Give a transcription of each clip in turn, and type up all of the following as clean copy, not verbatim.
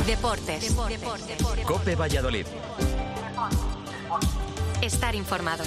Deportes. COPE Valladolid. Estar informado.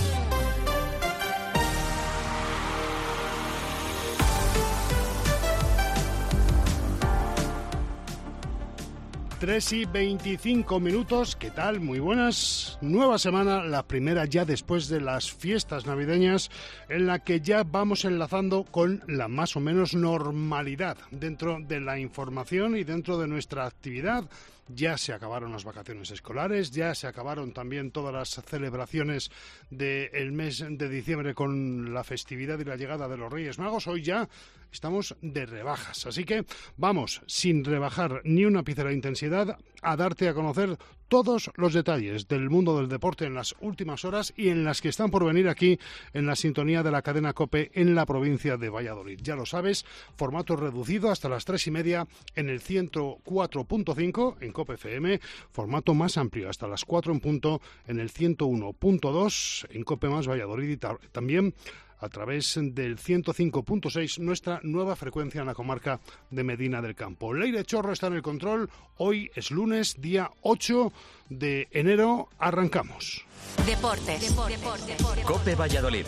Tres y 25 minutos, ¿qué tal? Muy buenas. Nueva semana, la primera ya después de las fiestas navideñas, en la que ya vamos enlazando con la más o menos normalidad dentro de la información y dentro de nuestra actividad. Ya se acabaron las vacaciones escolares, ya se acabaron también todas las celebraciones del mes de diciembre con la festividad y la llegada de los Reyes Magos. Hoy ya estamos de rebajas, así que vamos, sin rebajar ni un ápice de intensidad, a darte a conocer todos los detalles del mundo del deporte en las últimas horas y en las que están por venir aquí en la sintonía de la cadena COPE en la provincia de Valladolid. Ya lo sabes, formato reducido hasta las 3:30 en el 104.5 en COPE FM, formato más amplio hasta las 4 en punto en el 101.2 en COPE más Valladolid y también a través del 105.6, nuestra nueva frecuencia en la comarca de Medina del Campo. Leire Chorro está en el control. Hoy es lunes, día 8 de enero. Arrancamos. Deportes. COPE Valladolid.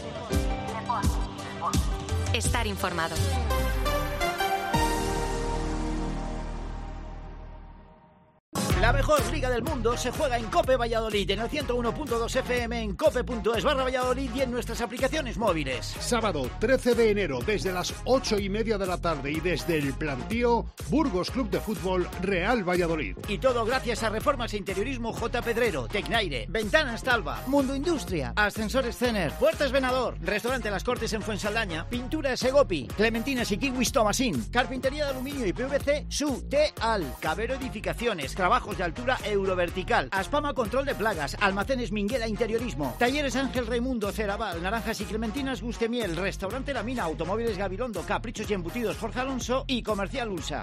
Estar informado. La mejor liga del mundo se juega en COPE Valladolid, en el 101.2 FM, en cope.es/Valladolid y en nuestras aplicaciones móviles. Sábado 13 de enero, desde las 8:30 de la tarde y desde el plantío, Burgos Club de Fútbol Real Valladolid. Y todo gracias a Reformas e Interiorismo J. Pedrero, Tecnaire, Ventanas Talva, Mundo Industria, Ascensores Cener, Puertas Venador, Restaurante Las Cortes en Fuensaldaña, Pintura Segopi, Clementinas y Kiwis Tomasín, Carpintería de Aluminio y PVC, Su Teal, Cabero Edificaciones, Trabajos de altura Eurovertical, Aspama Control de Plagas, Almacenes Minguela Interiorismo, Talleres Ángel Raimundo, Ceraval, Naranjas y Clementinas Busquemiel, Restaurante La Mina, Automóviles Gabilondo, Caprichos y Embutidos Jorge Alonso y Comercial Ulsa.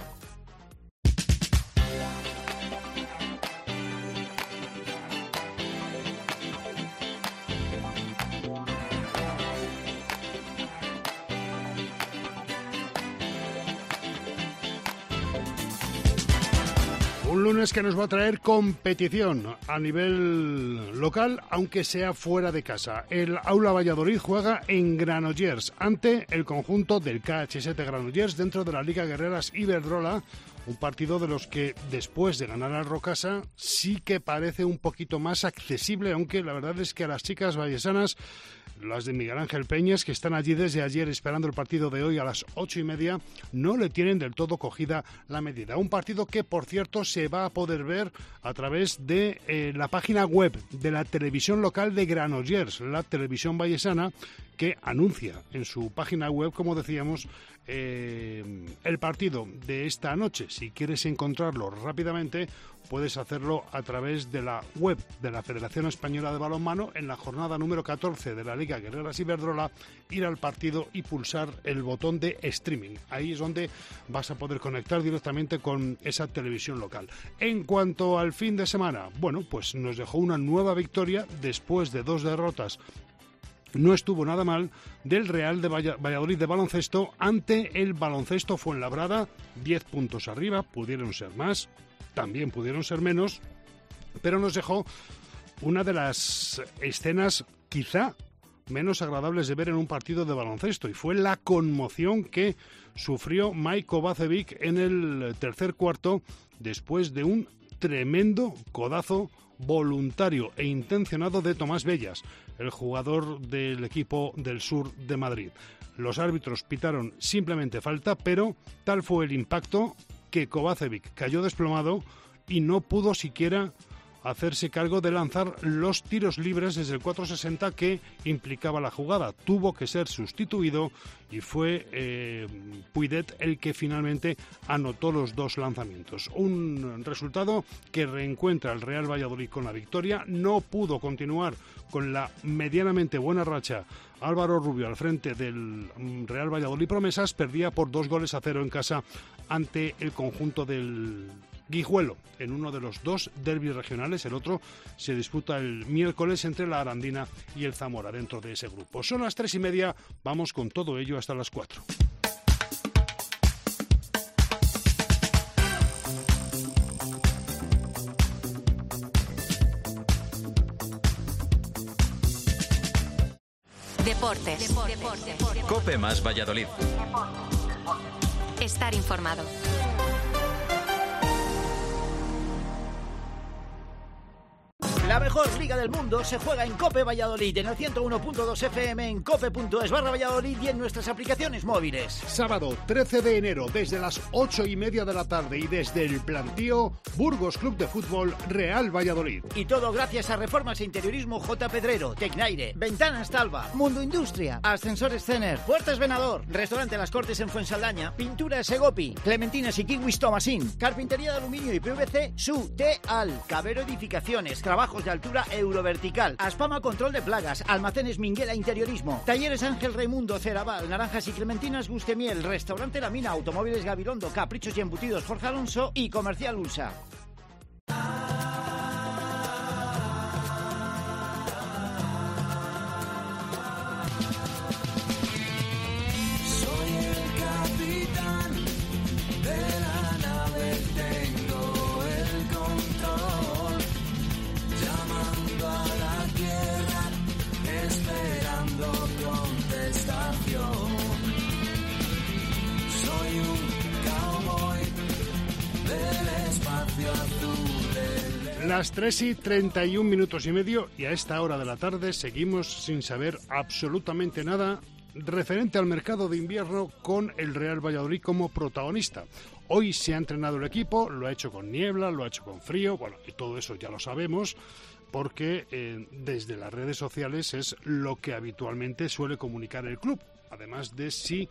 Un lunes que nos va a traer competición a nivel local, aunque sea fuera de casa. El Aula Valladolid juega en Granollers ante el conjunto del KH7 Granollers dentro de la Liga Guerreras Iberdrola. Un partido de los que, después de ganar al Rocasa, sí que parece un poquito más accesible, aunque la verdad es que a las chicas vallesanas, las de Miguel Ángel Peñas, que están allí desde ayer esperando el partido de hoy a las 8:30, no le tienen del todo cogida la medida. Un partido que, por cierto, se va a poder ver a través de la página web de la televisión local de Granollers, la televisión vallesana, que anuncia en su página web, como decíamos, el partido de esta noche. Si quieres encontrarlo rápidamente, puedes hacerlo a través de la web de la Federación Española de Balonmano en la jornada número 14 de la Liga Guerreras Iberdrola, ir al partido y pulsar el botón de streaming. Ahí es donde vas a poder conectar directamente con esa televisión local. En cuanto al fin de semana, bueno, pues nos dejó una nueva victoria después de 2 derrotas. No estuvo nada mal del Real de Valladolid de baloncesto ante el Baloncesto Fuenlabrada. 10 puntos arriba, pudieron ser más, también pudieron ser menos, pero nos dejó una de las escenas quizá menos agradables de ver en un partido de baloncesto, y fue la conmoción que sufrió Mike Kovacevic en el tercer cuarto después de un tremendo codazo voluntario e intencionado de Tomás Bellas, el jugador del equipo del sur de Madrid. Los árbitros pitaron simplemente falta, pero tal fue el impacto que Kovacevic cayó desplomado y no pudo siquiera hacerse cargo de lanzar los tiros libres desde el 460 que implicaba la jugada. Tuvo que ser sustituido y fue Puidet el que finalmente anotó los 2 lanzamientos. Un resultado que reencuentra al Real Valladolid con la victoria. No pudo continuar con la medianamente buena racha Álvaro Rubio al frente del Real Valladolid Promesas. Perdía por 2-0 en casa ante el conjunto del Guijuelo, en uno de los 2 derbis regionales. El otro se disputa el miércoles entre la Arandina y el Zamora dentro de ese grupo. Son las 3:30, vamos con todo ello hasta las 4. Deportes. Cope más Valladolid. Estar informado. La mejor liga del mundo se juega en Cope Valladolid, en el 101.2 FM, en cope.es/Valladolid y en nuestras aplicaciones móviles. Sábado 13 de enero, desde las 8:30 de la tarde y desde el plantío, Burgos Club de Fútbol Real Valladolid. Y todo gracias a Reformas e Interiorismo J. Pedrero, Tecnaire, Ventanas Talva, Mundo Industria, Ascensores Cener, Puertas Venador, Restaurante Las Cortes en Fuensaldaña, Pintura Segopi, Clementinas y Kiwis Tomasín, Carpintería de Aluminio y PVC, Su Teal, Cabero Edificaciones, Trabajos de altura Eurovertical, Aspama Control de Plagas, Almacenes Minguela Interiorismo, Talleres Ángel Raimundo, Ceraval, Naranjas y Clementinas Gustemiel, Restaurante La Mina, Automóviles Gabilondo, Caprichos y Embutidos Jorge Alonso y Comercial Ulsa. Las 3:31 y a esta hora de la tarde seguimos sin saber absolutamente nada referente al mercado de invierno con el Real Valladolid como protagonista. Hoy se ha entrenado el equipo, lo ha hecho con niebla, lo ha hecho con frío, bueno, y todo eso ya lo sabemos porque desde las redes sociales es lo que habitualmente suele comunicar el club, además de si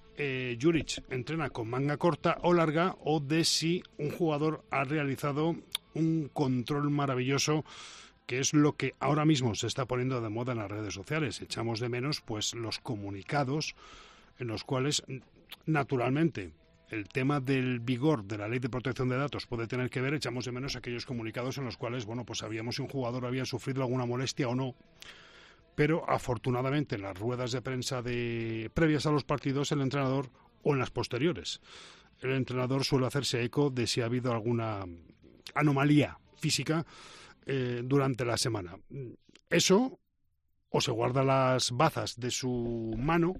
Juric entrena con manga corta o larga o de si un jugador ha realizado un control maravilloso, que es lo que ahora mismo se está poniendo de moda en las redes sociales. Echamos de menos pues los comunicados en los cuales, naturalmente, el tema del vigor de la Ley de Protección de Datos puede tener que ver. Echamos de menos aquellos comunicados en los cuales, bueno, pues sabíamos si un jugador había sufrido alguna molestia o no. Pero afortunadamente en las ruedas de prensa previas a los partidos, el entrenador, o en las posteriores, el entrenador suele hacerse eco de si ha habido alguna anomalía física durante la semana. Eso, o se guarda las bazas de su mano,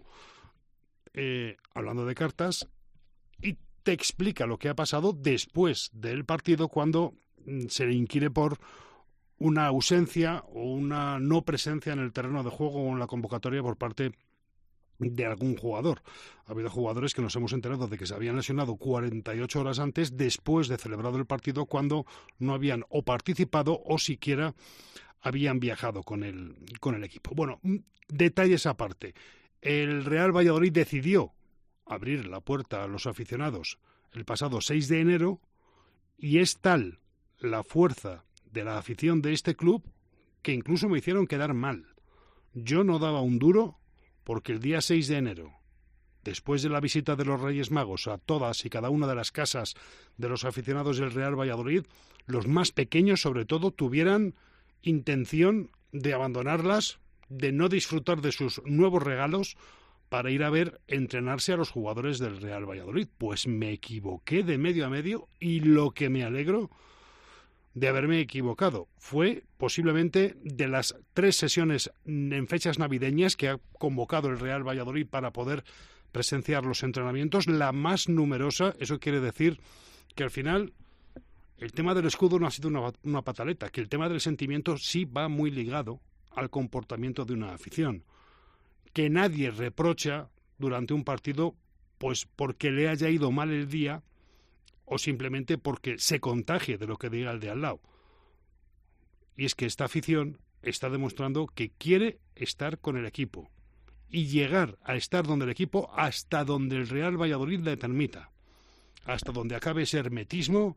hablando de cartas, y te explica lo que ha pasado después del partido cuando se le inquiere por una ausencia o una no presencia en el terreno de juego o en la convocatoria por parte de algún jugador. Ha habido jugadores que nos hemos enterado de que se habían lesionado 48 horas antes, después de celebrado el partido, cuando no habían o participado o siquiera habían viajado con el equipo. Bueno, detalles aparte. El Real Valladolid decidió abrir la puerta a los aficionados el pasado 6 de enero y es tal la fuerza de la afición de este club que incluso me hicieron quedar mal. Yo no daba un duro porque el día 6 de enero, después de la visita de los Reyes Magos a todas y cada una de las casas de los aficionados del Real Valladolid, los más pequeños sobre todo tuvieran intención de abandonarlas, de no disfrutar de sus nuevos regalos para ir a ver entrenarse a los jugadores del Real Valladolid. Pues me equivoqué de medio a medio y lo que me alegro de haberme equivocado fue posiblemente de las 3 sesiones en fechas navideñas que ha convocado el Real Valladolid para poder presenciar los entrenamientos, la más numerosa. Eso quiere decir que al final el tema del escudo no ha sido una pataleta, que el tema del sentimiento sí va muy ligado al comportamiento de una afición, que nadie reprocha durante un partido pues porque le haya ido mal el día o simplemente porque se contagie de lo que diga el de al lado. Y es que esta afición está demostrando que quiere estar con el equipo y llegar a estar donde el equipo, hasta donde el Real Valladolid le permita, hasta donde acabe ese hermetismo,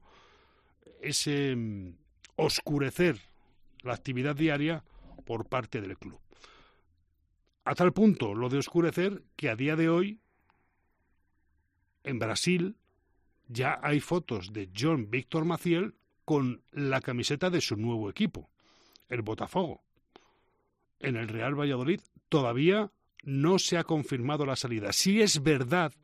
ese oscurecer la actividad diaria por parte del club. A tal punto lo de oscurecer que a día de hoy en Brasil ya hay fotos de John Víctor Maciel con la camiseta de su nuevo equipo, el Botafogo. En el Real Valladolid todavía no se ha confirmado la salida. Sí es verdad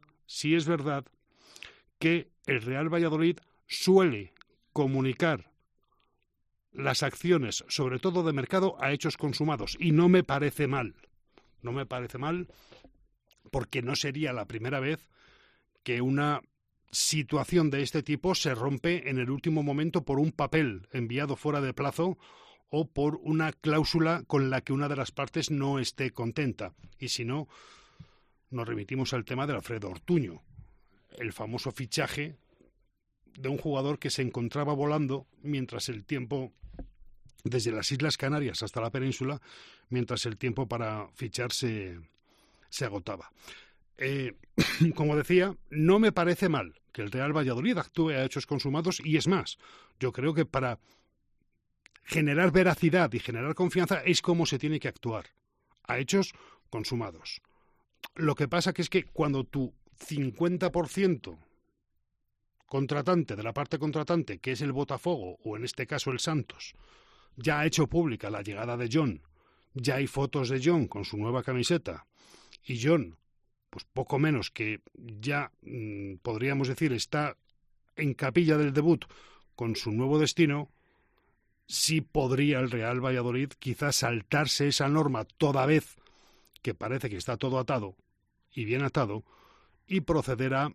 que el Real Valladolid suele comunicar las acciones, sobre todo de mercado, a hechos consumados, y no me parece mal, No me parece mal, porque no sería la primera vez que una situación de este tipo se rompe en el último momento por un papel enviado fuera de plazo o por una cláusula con la que una de las partes no esté contenta. Y si no, nos remitimos al tema de Alfredo Ortuño, el famoso fichaje de un jugador que se encontraba volando mientras el tiempo, desde las Islas Canarias hasta la península, mientras el tiempo para fichar se agotaba. Como decía, no me parece mal que el Real Valladolid actúe a hechos consumados, y es más, yo creo que para generar veracidad y generar confianza es como se tiene que actuar, a hechos consumados. Lo que pasa que es que cuando tu 50% contratante de la parte contratante, que es el Botafogo, o en este caso el Santos, ya ha hecho pública la llegada de John, ya hay fotos de John con su nueva camiseta, y John, pues poco menos que ya podríamos decir está en capilla del debut con su nuevo destino, sí podría el Real Valladolid quizás saltarse esa norma toda vez que parece que está todo atado y bien atado, y proceder a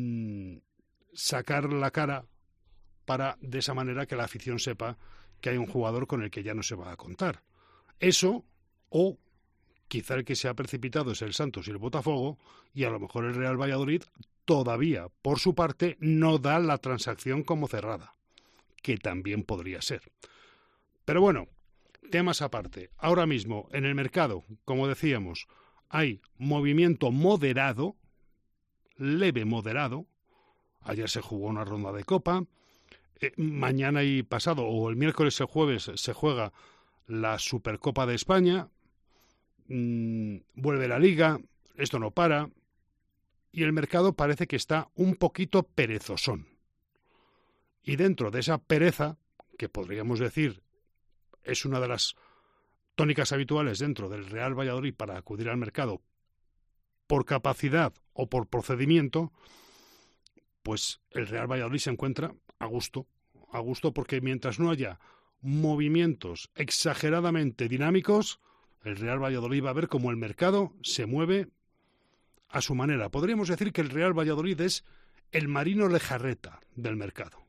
sacar la cara para de esa manera que la afición sepa que hay un jugador con el que ya no se va a contar. Eso, o quizá el que se ha precipitado es el Santos y el Botafogo, y a lo mejor el Real Valladolid todavía, por su parte, no da la transacción como cerrada, que también podría ser. Pero bueno, temas aparte. Ahora mismo, en el mercado, como decíamos, hay movimiento moderado, leve moderado. Ayer se jugó una ronda de Copa. Mañana y pasado, o el miércoles o el jueves, se juega la Supercopa de España. Vuelve la Liga. Esto no para. Y el mercado parece que está un poquito perezosón. Y dentro de esa pereza, que podríamos decir es una de las tónicas habituales dentro del Real Valladolid para acudir al mercado por capacidad o por procedimiento, pues el Real Valladolid se encuentra a gusto porque mientras no haya movimientos exageradamente dinámicos, el Real Valladolid va a ver cómo el mercado se mueve a su manera. Podríamos decir que el Real Valladolid es el Marino Lejarreta del mercado.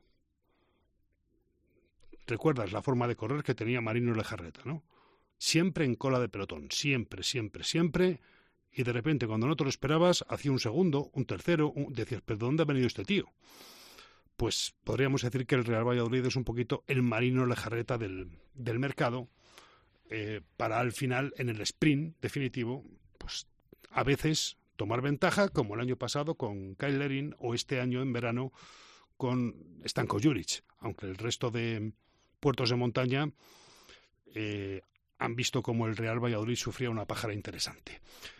¿Recuerdas la forma de correr que tenía Marino Lejarreta, no? Siempre en cola de pelotón, siempre, y de repente cuando no te lo esperabas, hacía un segundo, un tercero, decías, ¿pero dónde ha venido este tío? Pues podríamos decir que el Real Valladolid es un poquito el Marino Lejarreta del mercado, para al final, en el sprint definitivo, pues a veces tomar ventaja, como el año pasado con Kyle Larin, o este año en verano con Stanko Juric, aunque el resto de puertos de montaña han visto cómo el Real Valladolid sufría una pájara interesante.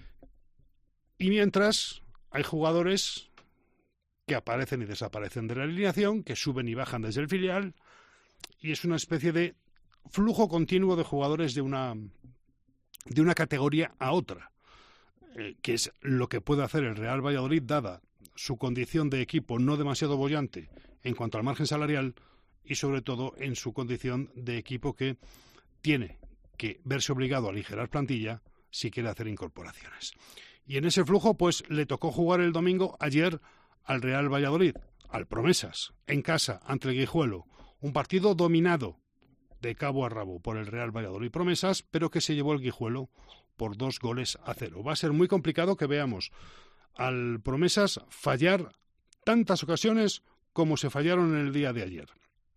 Y mientras hay jugadores que aparecen y desaparecen de la alineación, que suben y bajan desde el filial, y es una especie de flujo continuo de jugadores de una categoría a otra, que es lo que puede hacer el Real Valladolid, dada su condición de equipo no demasiado boyante en cuanto al margen salarial, y sobre todo en su condición de equipo que tiene que verse obligado a aligerar plantilla si quiere hacer incorporaciones. Y en ese flujo, pues le tocó jugar el domingo ayer al Real Valladolid, al Promesas, en casa, ante el Guijuelo. Un partido dominado de cabo a rabo por el Real Valladolid Promesas, pero que se llevó el Guijuelo por 2-0. Va a ser muy complicado que veamos al Promesas fallar tantas ocasiones como se fallaron en el día de ayer.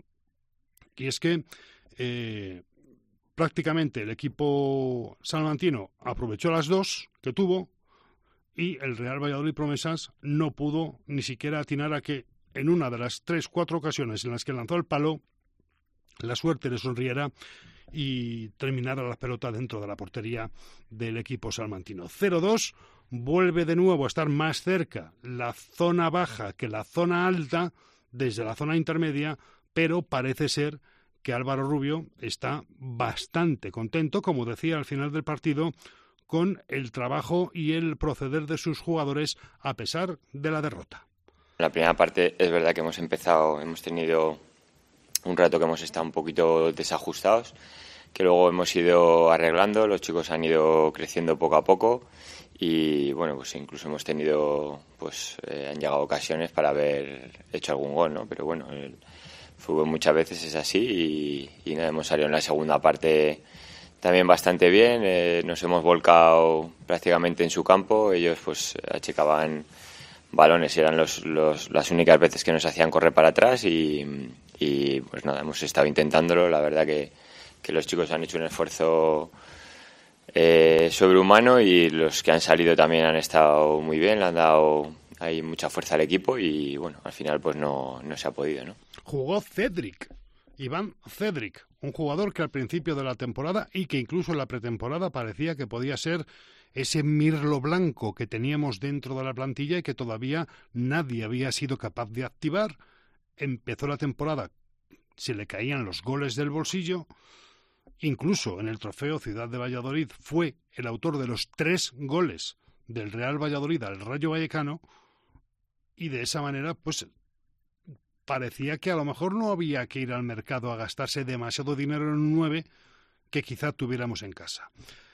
Y es que prácticamente el equipo salmantino aprovechó las dos que tuvo, y el Real Valladolid Promesas no pudo ni siquiera atinar a que en una de las 3-4 ocasiones en las que lanzó el palo, la suerte le sonriera y terminara la pelota dentro de la portería del equipo salmantino. 0-2, vuelve de nuevo a estar más cerca la zona baja que la zona alta desde la zona intermedia, pero parece ser que Álvaro Rubio está bastante contento, como decía al final del partido, con el trabajo y el proceder de sus jugadores a pesar de la derrota. La primera parte es verdad que hemos tenido un rato que hemos estado un poquito desajustados, luego hemos ido arreglando. Los chicos han ido creciendo poco a poco y bueno, pues incluso hemos tenido, han llegado ocasiones para haber hecho algún gol, ¿no? Pero bueno, el fútbol muchas veces es así y nada, hemos salido en la segunda parte también bastante bien. Nos hemos volcado prácticamente en su campo. Ellos pues achicaban balones, eran las únicas veces que nos hacían correr para atrás y pues nada, hemos estado intentándolo. La verdad que los chicos han hecho un esfuerzo sobrehumano y los que han salido también han estado muy bien, le han dado ahí mucha fuerza al equipo y bueno, al final pues no se ha podido, ¿no? Jugó Cedric, Iván Cedric, un jugador que al principio de la temporada y que incluso en la pretemporada parecía que podía ser ese mirlo blanco que teníamos dentro de la plantilla y que todavía nadie había sido capaz de activar. Empezó la temporada, se le caían los goles del bolsillo. Incluso en el trofeo Ciudad de Valladolid fue el autor de los 3 goles del Real Valladolid al Rayo Vallecano y de esa manera pues parecía que a lo mejor no había que ir al mercado a gastarse demasiado dinero en un 9 que quizá tuviéramos en casa.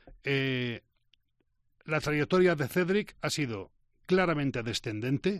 La trayectoria de Cedric ha sido claramente descendente,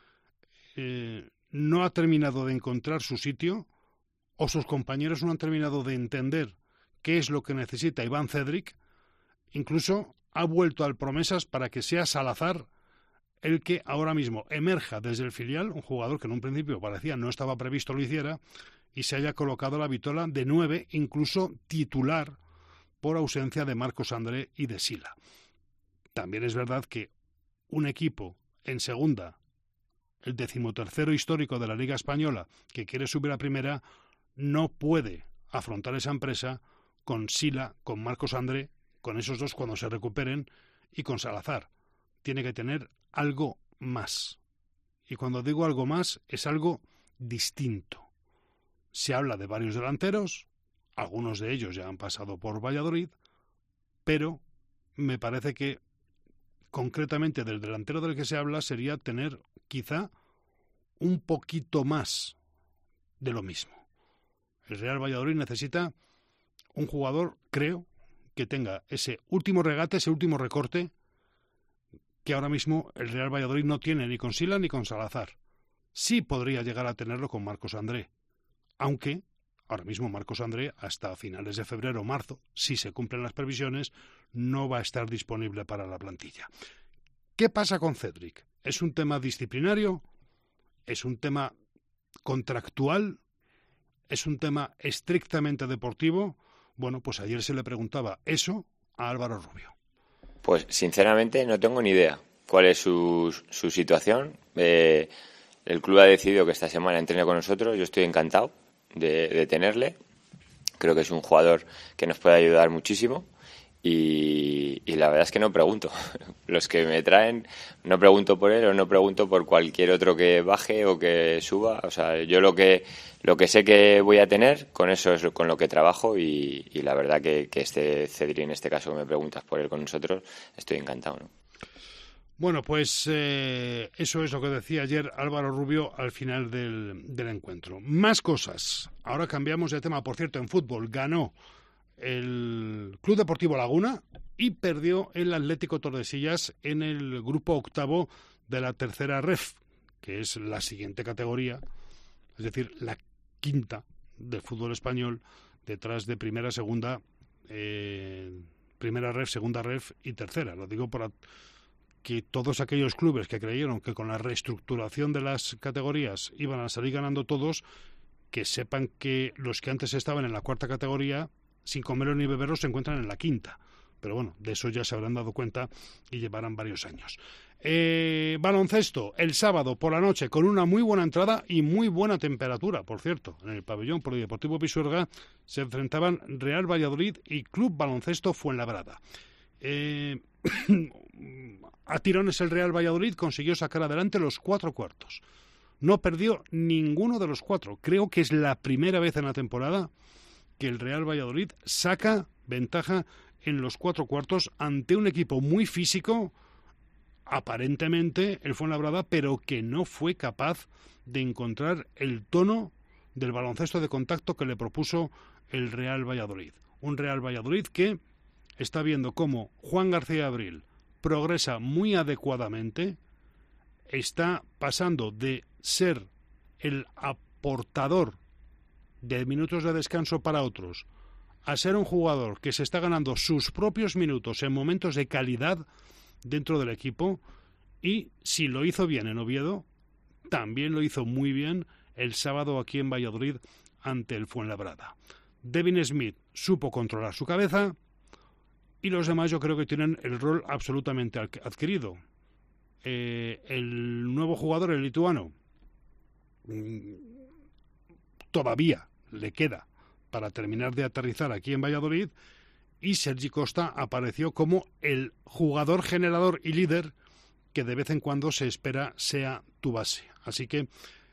no ha terminado de encontrar su sitio o sus compañeros no han terminado de entender qué es lo que necesita Iván Cedric. Incluso ha vuelto al promesas para que sea Salazar el que ahora mismo emerja desde el filial, un jugador que en un principio parecía no estaba previsto lo hiciera, y se haya colocado la vitola de 9, incluso titular, por ausencia de Marcos André y de Sila. También es verdad que un equipo en segunda, el 13º histórico de la Liga Española, que quiere subir a primera, no puede afrontar esa empresa con Sila, con Marcos André, con esos dos cuando se recuperen, y con Salazar. Tiene que tener algo más. Y cuando digo algo más, es algo distinto. Se habla de varios delanteros, algunos de ellos ya han pasado por Valladolid, pero me parece que concretamente del delantero del que se habla sería tener quizá un poquito más de lo mismo. El Real Valladolid necesita un jugador, creo, que tenga ese último regate, ese último recorte que ahora mismo el Real Valladolid no tiene ni con Sila ni con Salazar. Sí podría llegar a tenerlo con Marcos André, aunque ahora mismo Marcos André hasta finales de febrero o marzo, si se cumplen las previsiones, no va a estar disponible para la plantilla. ¿Qué pasa con Cedric? ¿Es un tema disciplinario? ¿Es un tema contractual? ¿Es un tema estrictamente deportivo? Bueno, pues ayer se le preguntaba eso a Álvaro Rubio. Pues sinceramente no tengo ni idea cuál es su situación. El club ha decidido que esta semana entrene con nosotros. Yo estoy encantado de tenerle. Creo que es un jugador que nos puede ayudar muchísimo. Y la verdad es que no pregunto. Los que me traen, no pregunto por él o no pregunto por cualquier otro que baje o que suba. O sea, yo lo que sé que voy a tener, con eso es con lo que trabajo y la verdad que este Cedric, en este caso que me preguntas por él con nosotros, estoy encantado, ¿no? Bueno, pues eso es lo que decía ayer Álvaro Rubio al final del encuentro. Más cosas. Ahora cambiamos de tema. Por cierto, en fútbol ganó el Club Deportivo Laguna y perdió el Atlético Tordesillas en el grupo octavo de la tercera ref, que es la siguiente categoría, es decir, la quinta del fútbol español, detrás de primera, segunda, primera ref, segunda ref y tercera. Lo digo por que todos aquellos clubes que creyeron que con la reestructuración de las categorías iban a salir ganando todos, que sepan que los que antes estaban en la cuarta categoría, sin comerlo ni beberlo, se encuentran en la quinta. Pero bueno, de eso ya se habrán dado cuenta y llevarán varios años. Baloncesto, el sábado por la noche, con una muy buena entrada y muy buena temperatura, por cierto. En el pabellón polideportivo Pisuerga se enfrentaban Real Valladolid y Club Baloncesto Fuenlabrada. A tirones el Real Valladolid consiguió sacar adelante los 4 cuartos. No perdió ninguno de los 4. Creo que es la primera vez en la temporada que el Real Valladolid saca ventaja en los 4 cuartos ante un equipo muy físico, aparentemente el Fuenlabrada, pero que no fue capaz de encontrar el tono del baloncesto de contacto que le propuso el Real Valladolid. Un Real Valladolid que está viendo cómo Juan García Abril progresa muy adecuadamente, está pasando de ser el aportador de minutos de descanso para otros a ser un jugador que se está ganando sus propios minutos en momentos de calidad dentro del equipo, y si lo hizo bien en Oviedo, también lo hizo muy bien el sábado aquí en Valladolid ante el Fuenlabrada. Devin Smith supo controlar su cabeza y los demás yo creo que tienen el rol absolutamente adquirido. El nuevo jugador, el lituano, todavía le queda para terminar de aterrizar aquí en Valladolid, y Sergi Costa apareció como el jugador generador y líder que de vez en cuando se espera sea tu base. Así que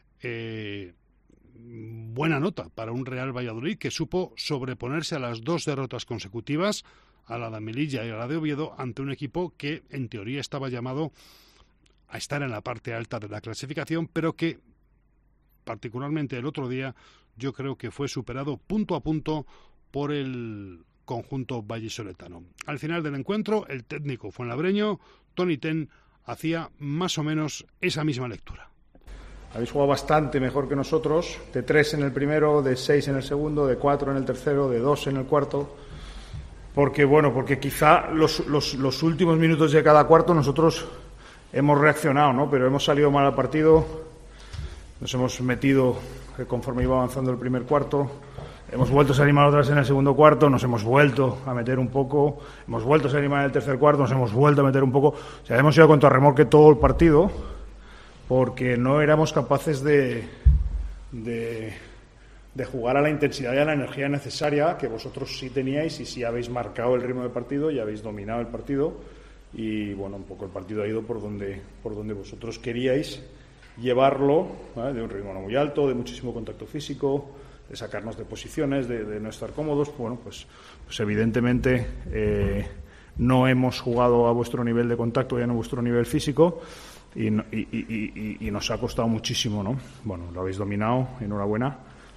buena nota para un Real Valladolid que supo sobreponerse a las 2 derrotas consecutivas, a la de Melilla y a la de Oviedo, ante un equipo que en teoría estaba llamado a estar en la parte alta de la clasificación, pero que particularmente el otro día yo creo que fue superado punto a punto por el conjunto vallisoletano. Al final del encuentro, el técnico fuenlabreño, Toni Ten, hacía más o menos esa misma lectura. Habéis jugado bastante mejor que nosotros, de 3 en el primero, de 6 en el segundo, de 4 en el tercero, de 2 en el cuarto, porque quizá los últimos minutos de cada cuarto nosotros hemos reaccionado, ¿no? Pero hemos salido mal al partido, nos hemos metido conforme iba avanzando el primer cuarto, hemos vuelto a salir mal otra vez en el segundo cuarto, nos hemos vuelto a meter un poco, hemos vuelto a salir mal en el tercer cuarto, nos hemos vuelto a meter un poco, o sea, hemos ido a contrarremolque todo el partido porque no éramos capaces de jugar a la intensidad y a la energía necesaria que vosotros sí teníais, y sí habéis marcado el ritmo del partido y habéis dominado el partido, y bueno, un poco el partido ha ido por donde vosotros queríais llevarlo, ¿vale? De un ritmo no muy alto, de muchísimo contacto físico, de sacarnos de posiciones, de no estar cómodos. Bueno, pues evidentemente no hemos jugado a vuestro nivel de contacto y a vuestro nivel físico, y nos ha costado muchísimo, ¿no? Bueno, lo habéis dominado, enhorabuena.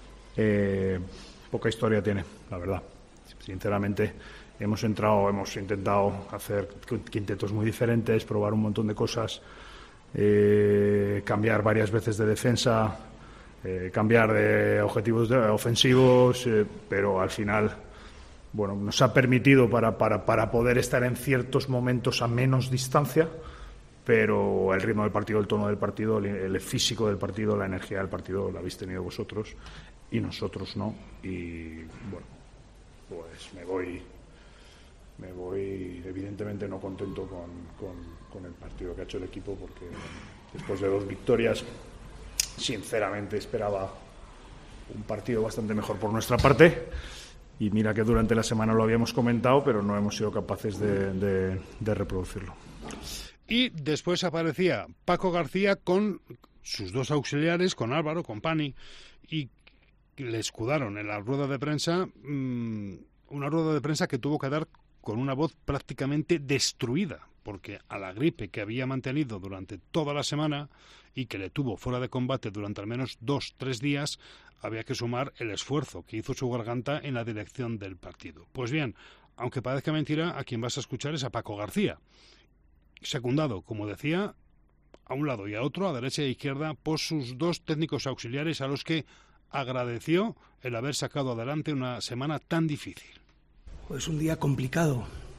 Poca historia tiene, la verdad. Sinceramente, hemos intentado hacer quintetos muy diferentes, probar un montón de cosas, cambiar varias veces de defensa, cambiar de objetivos ofensivos, pero al final, bueno, nos ha permitido para poder estar en ciertos momentos a menos distancia, pero el ritmo del partido, el tono del partido, el físico del partido, la energía del partido lo habéis tenido vosotros y nosotros no. Y bueno, pues me voy evidentemente no contento con el partido que ha hecho el equipo, porque después de 2 victorias sinceramente esperaba un partido bastante mejor por nuestra parte, y mira que durante la semana lo habíamos comentado, pero no hemos sido capaces de reproducirlo. Y después aparecía Paco García con sus 2 auxiliares, con Álvaro, con Pani, y le escudaron en la rueda de prensa, una rueda de prensa que tuvo que dar con una voz prácticamente destruida, porque a la gripe que había mantenido durante toda la semana y que le tuvo fuera de combate durante al menos 2-3 días, había que sumar el esfuerzo que hizo su garganta en la dirección del partido. Pues bien, aunque parezca mentira, a quien vas a escuchar es a Paco García, secundado, como decía, a un lado y a otro, a derecha e izquierda, por sus 2 técnicos auxiliares, a los que agradeció el haber sacado adelante una semana tan difícil. Pues un día complicado,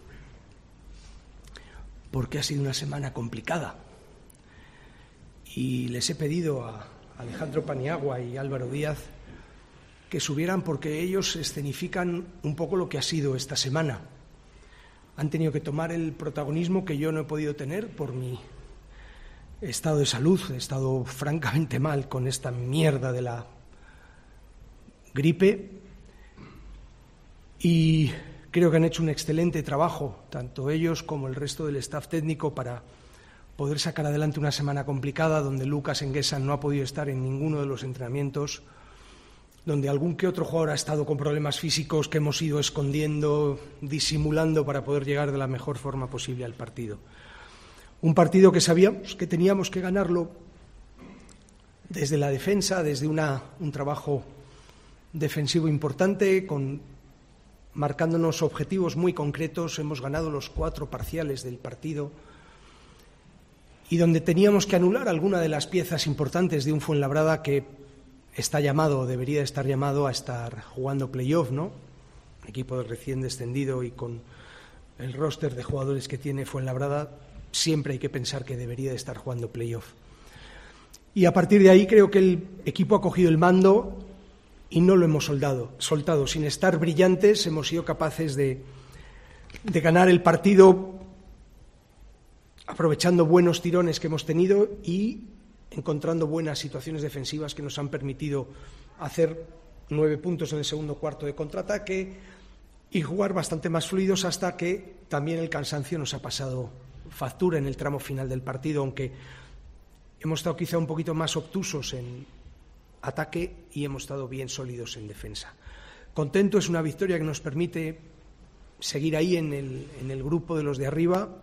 porque ha sido una semana complicada. Y les he pedido a Alejandro Paniagua y Álvaro Díaz que subieran, porque ellos escenifican un poco lo que ha sido esta semana. Han tenido que tomar el protagonismo que yo no he podido tener por mi estado de salud. He estado francamente mal con esta mierda de la gripe, y creo que han hecho un excelente trabajo, tanto ellos como el resto del staff técnico, para poder sacar adelante una semana complicada, donde Lucas Enguesa no ha podido estar en ninguno de los entrenamientos, donde algún que otro jugador ha estado con problemas físicos que hemos ido escondiendo, disimulando, para poder llegar de la mejor forma posible al partido. Un partido que sabíamos que teníamos que ganarlo desde la defensa, desde un trabajo defensivo importante, con marcándonos objetivos muy concretos. Hemos ganado los 4 parciales del partido y donde teníamos que anular alguna de las piezas importantes de un Fuenlabrada que está llamado, debería estar llamado a estar jugando playoff, ¿no? Equipo recién descendido y con el roster de jugadores que tiene Fuenlabrada, siempre hay que pensar que debería de estar jugando playoff. Y a partir de ahí creo que el equipo ha cogido el mando y no lo hemos soltado. Sin estar brillantes, hemos sido capaces de ganar el partido aprovechando buenos tirones que hemos tenido y encontrando buenas situaciones defensivas que nos han permitido hacer 9 puntos en el segundo cuarto de contraataque y jugar bastante más fluidos, hasta que también el cansancio nos ha pasado factura en el tramo final del partido, aunque hemos estado quizá un poquito más obtusos en ataque y hemos estado bien sólidos en defensa. Contento, es una victoria que nos permite seguir ahí en el grupo de los de arriba.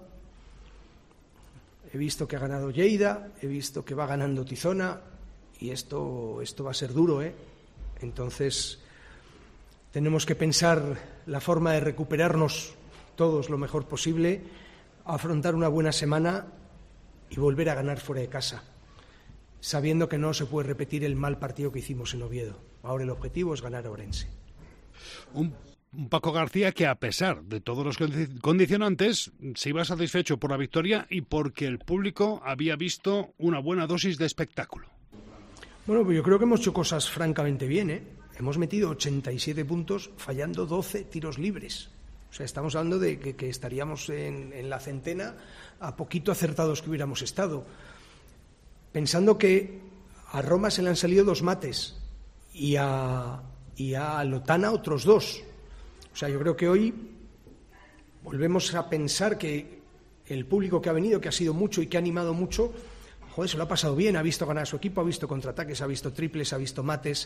He visto que ha ganado Lleida, he visto que va ganando Tizona y esto va a ser duro, ¿eh? Entonces tenemos que pensar la forma de recuperarnos todos lo mejor posible, afrontar una buena semana y volver a ganar fuera de casa, sabiendo que no se puede repetir el mal partido que hicimos en Oviedo. Ahora el objetivo es ganar a Ourense. Un Paco García que, a pesar de todos los condicionantes, se iba satisfecho por la victoria y porque el público había visto una buena dosis de espectáculo. Bueno, pues yo creo que hemos hecho cosas francamente bien, ¿eh? Hemos metido 87 puntos fallando 12 tiros libres. O sea, estamos hablando de que estaríamos en la centena a poquito acertados que hubiéramos estado. Pensando que a Roma se le han salido 2 mates y a Lotana otros 2. O sea, yo creo que hoy volvemos a pensar que el público que ha venido, que ha sido mucho y que ha animado mucho, joder, se lo ha pasado bien, ha visto ganar a su equipo, ha visto contraataques, ha visto triples, ha visto mates,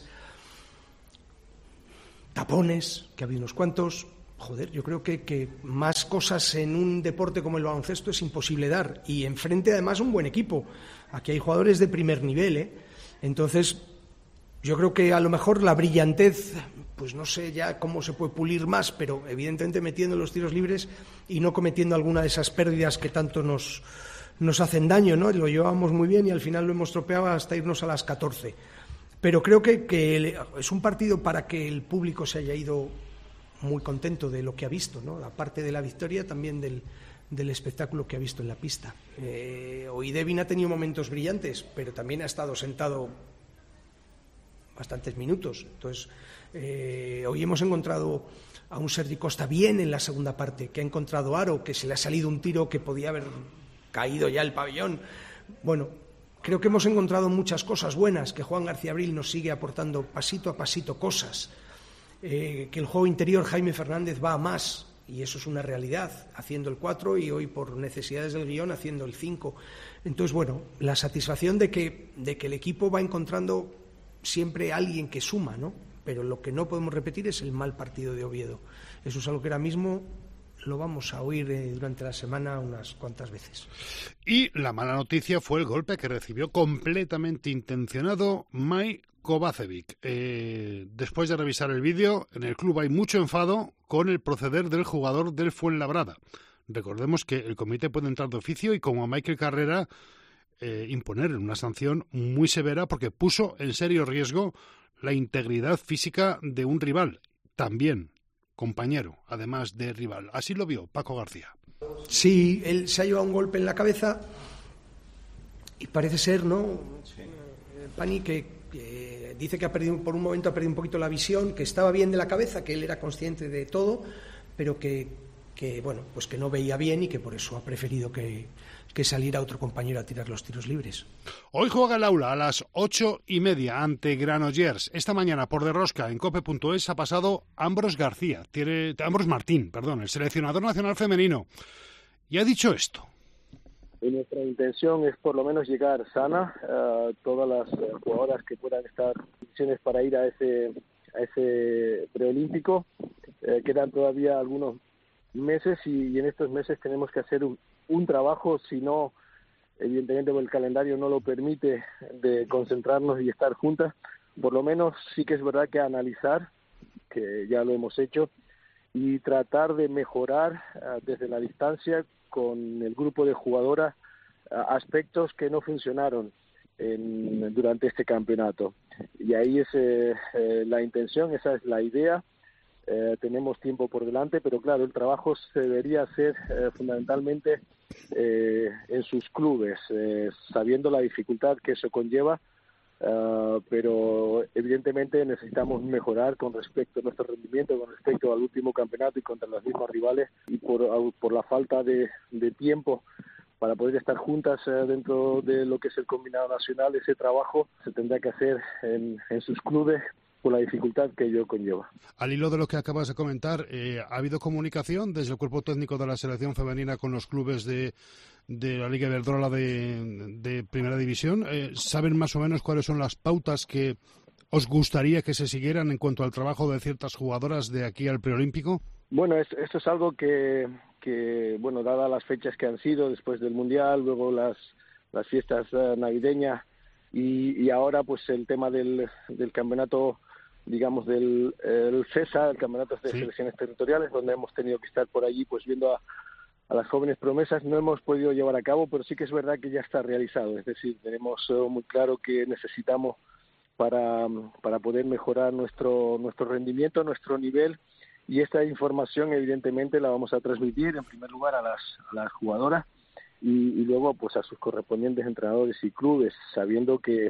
tapones, que ha habido unos cuantos. Joder, yo creo que más cosas en un deporte como el baloncesto es imposible dar. Y enfrente, además, un buen equipo. Aquí hay jugadores de primer nivel, ¿eh? Entonces, yo creo que a lo mejor la brillantez, pues no sé ya cómo se puede pulir más, pero evidentemente metiendo los tiros libres y no cometiendo alguna de esas pérdidas que tanto nos hacen daño, ¿no? Lo llevábamos muy bien y al final lo hemos tropeado hasta irnos a las 14. Pero creo que es un partido para que el público se haya ido muy contento de lo que ha visto, ¿no? Aparte de la victoria, también del espectáculo que ha visto en la pista. Hoy Devin ha tenido momentos brillantes, pero también ha estado sentado bastantes minutos. Entonces, hoy hemos encontrado a un Sergi Costa bien en la segunda parte, que ha encontrado aro, que se le ha salido un tiro que podía haber caído ya el pabellón. Bueno, creo que hemos encontrado muchas cosas buenas, que Juan García Abril nos sigue aportando pasito a pasito cosas, que el juego interior Jaime Fernández va a más, y eso es una realidad, haciendo el 4 y hoy por necesidades del guión haciendo el 5. Entonces, bueno, la satisfacción de que el equipo va encontrando siempre alguien que suma, ¿no? Pero lo que no podemos repetir es el mal partido de Oviedo. Eso es algo que ahora mismo lo vamos a oír durante la semana unas cuantas veces. Y la mala noticia fue el golpe que recibió completamente intencionado Mai Kovacevic. Después de revisar el vídeo, en el club hay mucho enfado con el proceder del jugador del Fuenlabrada. Recordemos que el comité puede entrar de oficio y, como a Michael Carrera, imponer una sanción muy severa porque puso en serio riesgo la integridad física de un rival, también compañero, además de rival. Así lo vio Paco García. Sí, él se ha llevado un golpe en la cabeza y parece ser, ¿no? Pani, que dice que ha perdido, por un momento ha perdido un poquito la visión, que estaba bien de la cabeza, que él era consciente de todo, pero que bueno, pues que no veía bien y que por eso ha preferido que saliera otro compañero a tirar los tiros libres. Hoy juega el Aula a las 8:30 ante Granollers. Esta mañana por derrosca en cope.es ha pasado Ambros Martín, el seleccionador nacional femenino, y ha dicho esto. Y nuestra intención es por lo menos llegar sana a todas las jugadoras que puedan estar en condiciones para ir a ese preolímpico. Quedan todavía algunos meses y en estos meses tenemos que hacer un trabajo, si no, evidentemente el calendario no lo permite, de concentrarnos y estar juntas. Por lo menos sí que es verdad que analizar, que ya lo hemos hecho, y tratar de mejorar desde la distancia con el grupo de jugadoras aspectos que no funcionaron durante este campeonato. Y ahí es la intención, esa es la idea. Tenemos tiempo por delante, pero claro, el trabajo se debería hacer fundamentalmente en sus clubes, sabiendo la dificultad que eso conlleva, pero evidentemente necesitamos mejorar con respecto a nuestro rendimiento, con respecto al último campeonato y contra los mismos rivales, y por la falta de tiempo para poder estar juntas dentro de lo que es el combinado nacional. Ese trabajo se tendrá que hacer en sus clubes por la dificultad que ello conlleva. Al hilo de lo que acabas de comentar, ¿ha habido comunicación desde el cuerpo técnico de la selección femenina con los clubes de la Liga Iberdrola de Primera División? ¿Saben más o menos cuáles son las pautas que os gustaría que se siguieran en cuanto al trabajo de ciertas jugadoras de aquí al preolímpico? Bueno, esto es algo que bueno, dadas las fechas que han sido después del Mundial, luego las fiestas navideñas y ahora pues el tema del campeonato, digamos, del CESA, el campeonato de selecciones territoriales, donde hemos tenido que estar por allí pues viendo a las jóvenes promesas. No hemos podido llevar a cabo, pero sí que es verdad que ya está realizado. Es decir, tenemos muy claro que necesitamos para poder mejorar nuestro rendimiento, nuestro nivel, y esta información evidentemente la vamos a transmitir en primer lugar a las jugadoras y luego pues a sus correspondientes entrenadores y clubes, sabiendo que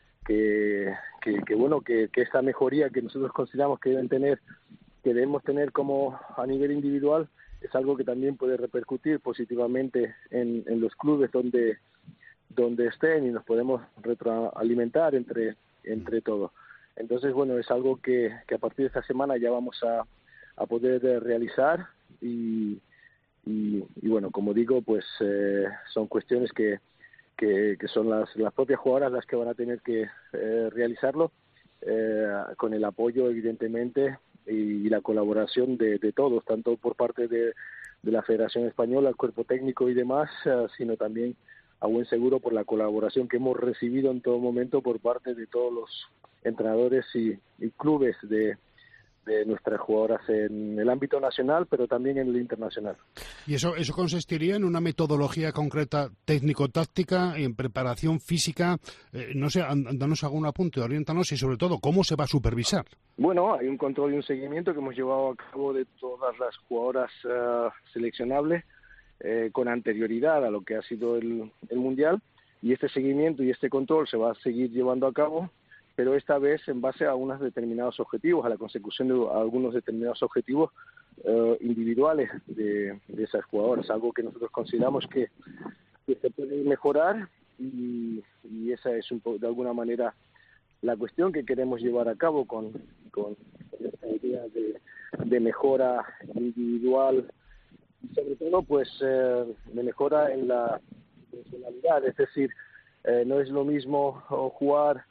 bueno, que esta mejoría que nosotros consideramos que debemos tener como a nivel individual, es algo que también puede repercutir positivamente en los clubes donde estén, y nos podemos retroalimentar entre todos. Entonces, bueno, es algo que a partir de esta semana ya vamos a poder realizar y bueno, como digo, pues son cuestiones que son las propias jugadoras las que van a tener que realizarlo, con el apoyo evidentemente y la colaboración de todos, tanto por parte de la Federación Española, el cuerpo técnico y demás, sino también a buen seguro por la colaboración que hemos recibido en todo momento por parte de todos los entrenadores y clubes de nuestras jugadoras en el ámbito nacional, pero también en el internacional. ¿Y eso consistiría en una metodología concreta técnico-táctica, en preparación física? No sé, danos algún apunte, oriéntanos, y sobre todo, ¿cómo se va a supervisar? Bueno, hay un control y un seguimiento que hemos llevado a cabo de todas las jugadoras seleccionables con anterioridad a lo que ha sido el Mundial, y este seguimiento y este control se va a seguir llevando a cabo, pero esta vez en base a unos determinados objetivos, a la consecución de algunos determinados objetivos individuales de esas jugadoras, algo que nosotros consideramos que se puede mejorar, y esa es de alguna manera la cuestión que queremos llevar a cabo con esta idea de mejora individual, y sobre todo pues de mejora en la funcionalidad. Es decir, no es lo mismo jugar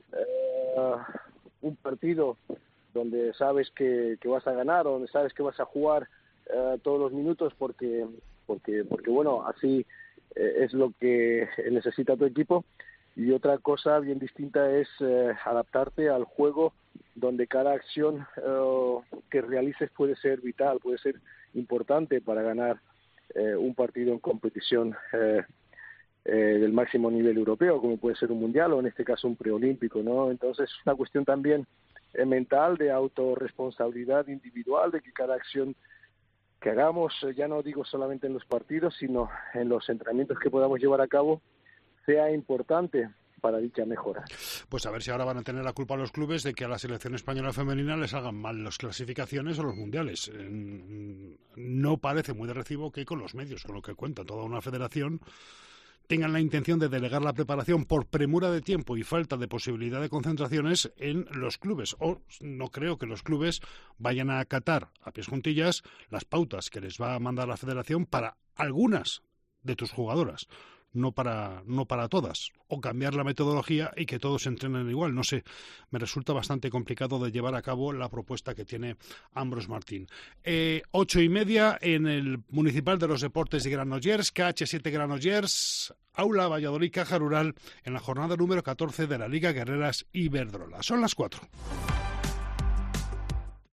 un partido donde sabes que vas a ganar, o donde sabes que vas a jugar todos los minutos porque bueno, así es lo que necesita tu equipo, y otra cosa bien distinta es adaptarte al juego donde cada acción que realices puede ser vital, puede ser importante para ganar un partido en competición del máximo nivel europeo, como puede ser un mundial o en este caso un preolímpico, ¿no? Entonces es una cuestión también mental, de autorresponsabilidad individual, de que cada acción que hagamos, ya no digo solamente en los partidos, sino en los entrenamientos que podamos llevar a cabo, sea importante para dicha mejora. Pues a ver si ahora van a tener la culpa los clubes de que a la selección española femenina les hagan mal las clasificaciones o los mundiales. No parece muy de recibo que con los medios, con lo que cuenta toda una federación, tengan la intención de delegar la preparación por premura de tiempo y falta de posibilidad de concentraciones en los clubes. O no creo que los clubes vayan a acatar a pies juntillas las pautas que les va a mandar la federación para algunas de tus jugadoras, no para todas, o cambiar la metodología y que todos entrenen igual. No sé, me resulta bastante complicado de llevar a cabo la propuesta que tiene Ambros Martín. 8:30 en el Municipal de los Deportes de Granollers, KH7 Granollers, Aula Valladolid Caja Rural, en la jornada número 14 de la Liga Guerreras Iberdrola. Son las 4.